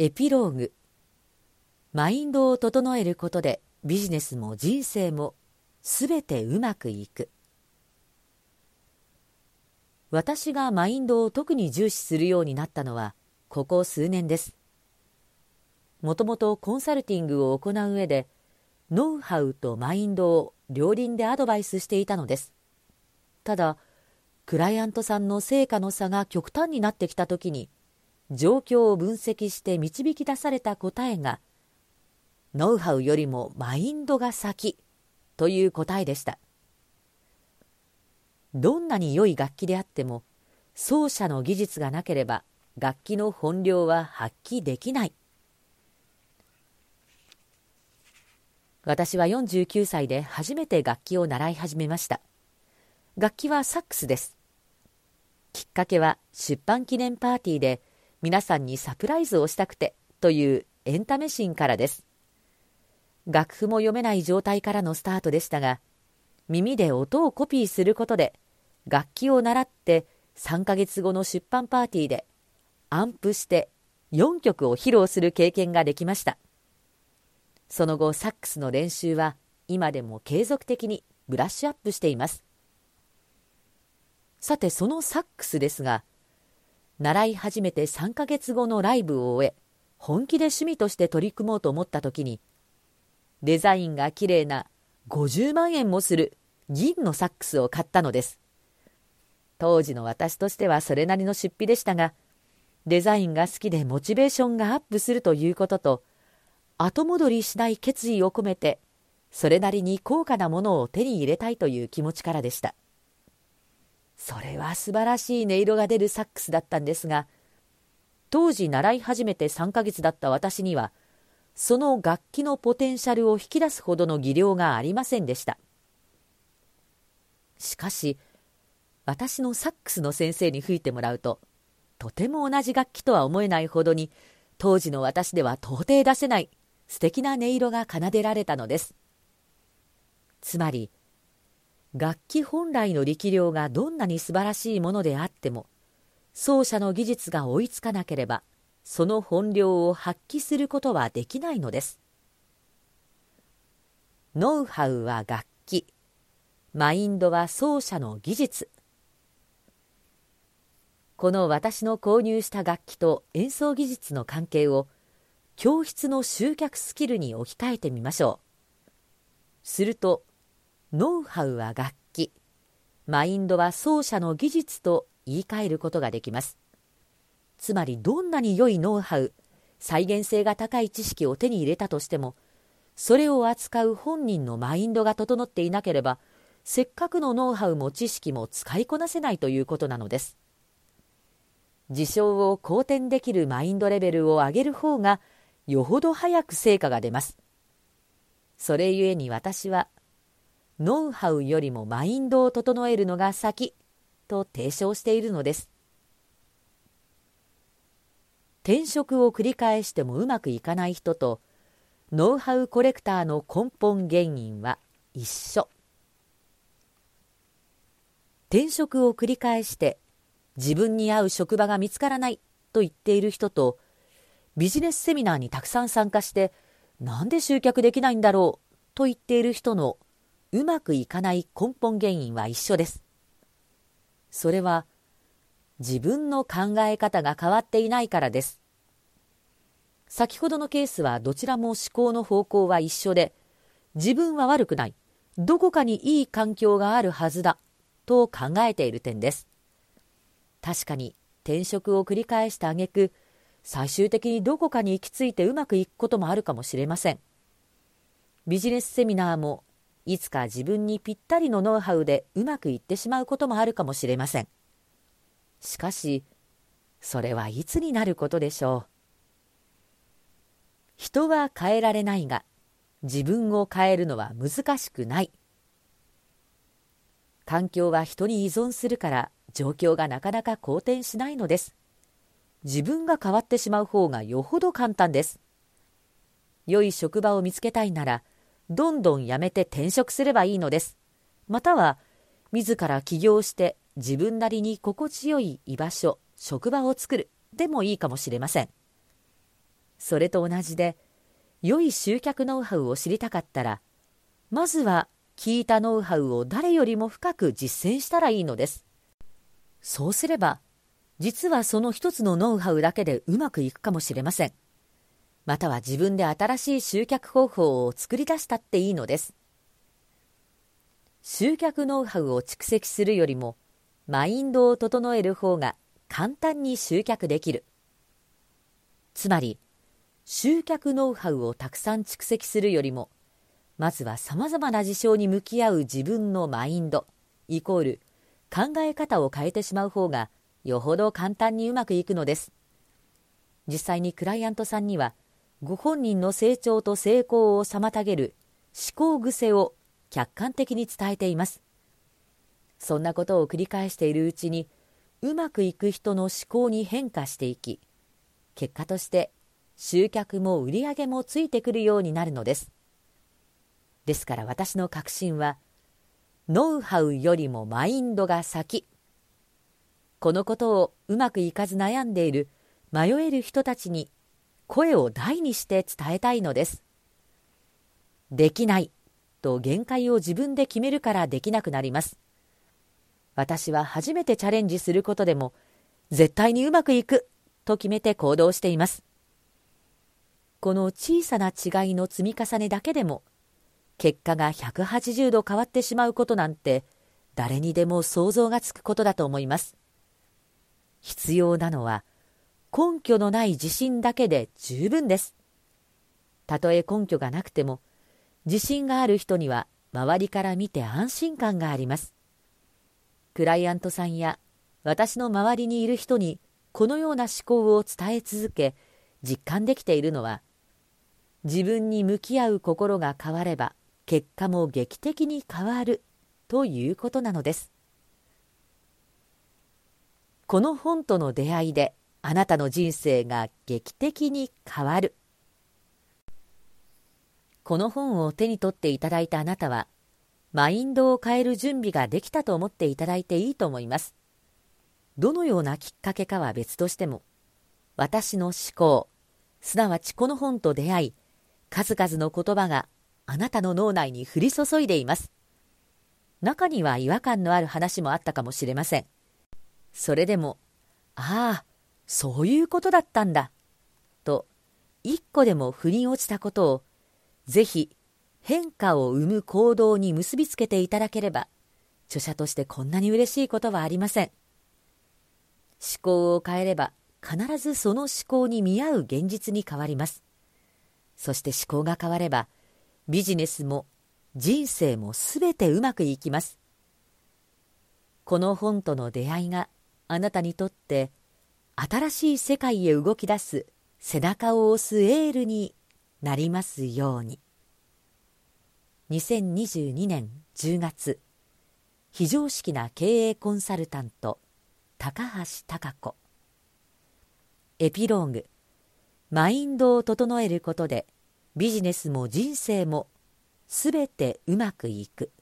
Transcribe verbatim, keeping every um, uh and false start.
エピローグ。マインドを整えることでビジネスも人生もすべてうまくいく。私がマインドを特に重視するようになったのはここ数年です。もともとコンサルティングを行う上でノウハウとマインドを両輪でアドバイスしていたのです。ただクライアントさんの成果の差が極端になってきたときに状況を分析して導き出された答えがノウハウよりもマインドが先という答えでした。どんなに良い楽器であっても奏者の技術がなければ楽器の本領は発揮できない。私はよんじゅうきゅうさいで初めて楽器を習い始めました。楽器はサックスです。きっかけは出版記念パーティーで皆さんにサプライズをしたくてというエンタメ心からです。楽譜も読めない状態からのスタートでしたが、耳で音をコピーすることで楽器を習ってさんかげつごの出版パーティーでアンプしてよんきょくを披露する経験ができました。その後サックスの練習は今でも継続的にブラッシュアップしています。さてそのサックスですが、習い始めてさんかげつごのライブを終え、本気で趣味として取り組もうと思った時に、デザインがきれいなごじゅうまんえんもする銀のサックスを買ったのです。当時の私としてはそれなりの出費でしたが、デザインが好きでモチベーションがアップするということと、後戻りしない決意を込めて、それなりに高価なものを手に入れたいという気持ちからでした。それは素晴らしい音色が出るサックスだったんですが、当時習い始めてさんかげつだった私には、その楽器のポテンシャルを引き出すほどの技量がありませんでした。しかし、私のサックスの先生に吹いてもらうと、とても同じ楽器とは思えないほどに、当時の私では到底出せない素敵な音色が奏でられたのです。つまり、楽器本来の力量がどんなに素晴らしいものであっても、奏者の技術が追いつかなければ、その本領を発揮することはできないのです。ノウハウは楽器、マインドは奏者の技術。この私の購入した楽器と演奏技術の関係を、教室の集客スキルに置き換えてみましょう。すると、ノウハウは楽器、マインドは奏者の技術と言い換えることができます。つまりどんなに良いノウハウ、再現性が高い知識を手に入れたとしても、それを扱う本人のマインドが整っていなければ、せっかくのノウハウも知識も使いこなせないということなのです。事象を好転できるマインドレベルを上げる方が、よほど早く成果が出ます。それゆえに私は、ノウハウよりもマインドを整えるのが先と提唱しているのです。転職を繰り返してもうまくいかない人とノウハウコレクターの根本原因は一緒。転職を繰り返して自分に合う職場が見つからないと言っている人と、ビジネスセミナーにたくさん参加してなんで集客できないんだろうと言っている人のうまくいかない根本原因は一緒です。それは自分の考え方が変わっていないからです。先ほどのケースはどちらも思考の方向は一緒で、自分は悪くない、どこかにいい環境があるはずだと考えている点です。確かに転職を繰り返した挙句、最終的にどこかに行き着いてうまくいくこともあるかもしれません。ビジネスセミナーもいつか自分にぴったりのノウハウでうまくいってしまうこともあるかもしれません。しかし、それはいつになることでしょう。人は変えられないが、自分を変えるのは難しくない。環境は人に依存するから状況がなかなか好転しないのです。自分が変わってしまう方がよほど簡単です。良い職場を見つけたいなら、どんどん辞めて転職すればいいのです。または、自ら起業して自分なりに心地よい居場所、職場を作るでもいいかもしれません。 それと同じで、良い集客ノウハウを知りたかったら、まずは聞いたノウハウを誰よりも深く実践したらいいのです。そうすれば、実はその一つのノウハウだけでうまくいくかもしれません。または自分で新しい集客方法を作り出したっていいのです。集客ノウハウを蓄積するよりも、マインドを整える方が簡単に集客できる。つまり、集客ノウハウをたくさん蓄積するよりも、まずはさまざまな事象に向き合う自分のマインド、イコール考え方を変えてしまう方がよほど簡単にうまくいくのです。実際にクライアントさんには、ご本人の成長と成功を妨げる思考癖を客観的に伝えています。そんなことを繰り返しているうちに、うまくいく人の思考に変化していき、結果として集客も売り上げもついてくるようになるのです。ですから私の確信は、ノウハウよりもマインドが先。このことをうまくいかず悩んでいる迷える人たちに声を大にして伝えたいのです。できないと限界を自分で決めるからできなくなります。私は初めてチャレンジすることでも絶対にうまくいくと決めて行動しています。この小さな違いの積み重ねだけでも結果がひゃくはちじゅうど変わってしまうことなんて誰にでも想像がつくことだと思います。必要なのは根拠のない自信だけで十分です。たとえ根拠がなくても自信がある人には周りから見て安心感があります。クライアントさんや私の周りにいる人にこのような思考を伝え続け実感できているのは、自分に向き合う心が変われば結果も劇的に変わるということなのです。この本との出会いであなたの人生が劇的に変わる。この本を手に取っていただいたあなたは、マインドを変える準備ができたと思っていただいていいと思います。どのようなきっかけかは別としても、私の思考、すなわちこの本と出会い、数々の言葉があなたの脳内に降り注いでいます。中には違和感のある話もあったかもしれません。それでも、ああ、そういうことだったんだ、と一個でも腑に落ちたことを、ぜひ変化を生む行動に結びつけていただければ、著者としてこんなに嬉しいことはありません。思考を変えれば、必ずその思考に見合う現実に変わります。そして思考が変われば、ビジネスも人生もすべてうまくいきます。この本との出会いがあなたにとって新しい世界へ動き出す背中を押すエールになりますように。にせんにじゅうにねんじゅうがつ、非常識な経営コンサルタント高橋貴子。エピローグ。マインドを整えることでビジネスも人生もすべてうまくいく。